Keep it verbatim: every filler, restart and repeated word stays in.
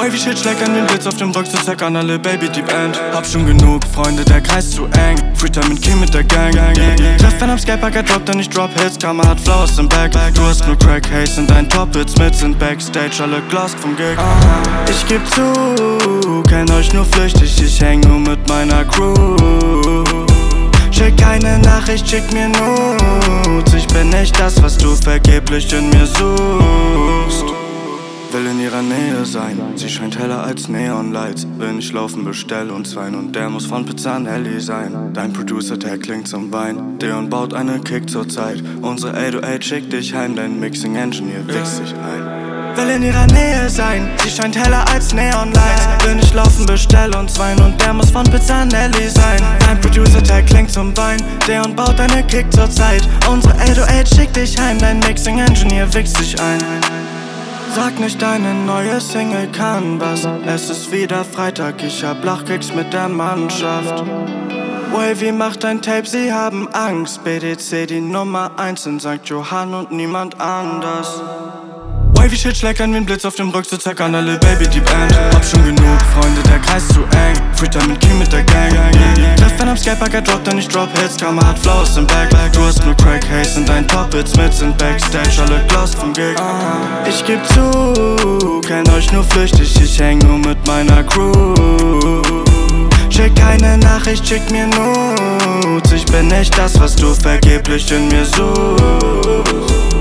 Wavy Shit schlägt an den Blitz auf dem Rücksitz, an alle Baby Deep End. Hab schon genug Freunde, der Kreis zu eng. Freetime mit Kim mit der Gang. Treff wenn am Skatepark, er droppt, denn ich drop Hits. Kammer hat Flowers im Back. Du hast nur Crack Haze in deinen Top-Hits. Mit sind Backstage, alle glost vom Gig. Ich geb zu, kenn euch nur flüchtig. Ich häng nur mit meiner Crew. Schick keine Nachricht, schick mir Nudes. Ich bin nicht das, was du vergeblich in mir suchst. Will in ihrer Nähe sein, sie scheint heller als Neonlights. Will nicht laufen, bestell uns Wein und der muss von Pizzanelli sein. Dein Producer, der klingt zum Wein, Deon baut einen Kick zur Zeit. Unsere acht null acht schickt dich heim, dein Mixing Engineer wichst sich ein. Will in ihrer Nähe sein, sie scheint heller als Neonlights. Will nicht laufen, bestell uns Wein und der muss von Pizzanelli sein. Dein Producer, der klingt zum Wein, Deon baut einen Kick zur Zeit. Unsere acht null acht schickt dich heim, dein Mixing Engineer wichst sich ein. Sag nicht, deine neue Single kann was. Es ist wieder Freitag, ich hab Lachkicks mit der Mannschaft. Wavy macht ein Tape, sie haben Angst. B D C die Nummer eins in Sankt Johann und niemand anders. Wavy Shit schlägt an wie ein Blitz auf dem Rücksitz, an alle Baby Deep End. Hab schon genug Freunde, der Kreis zu eng. Freetime mit Kim mit der Gang. Treff wenn am Skatepark, er droppt, denn ich drop Hits. Kammer hat Flowers im Back. Du hast nur Crack Haze in deinen Top-Hits. Mit sind Backstage, alle glost vom Gig. Ich geb zu, kenn euch nur flüchtig. Ich häng nur mit meiner Crew. Schick keine Nachricht, schick mir Nudes. Ich bin nicht das, was du vergeblich in mir suchst.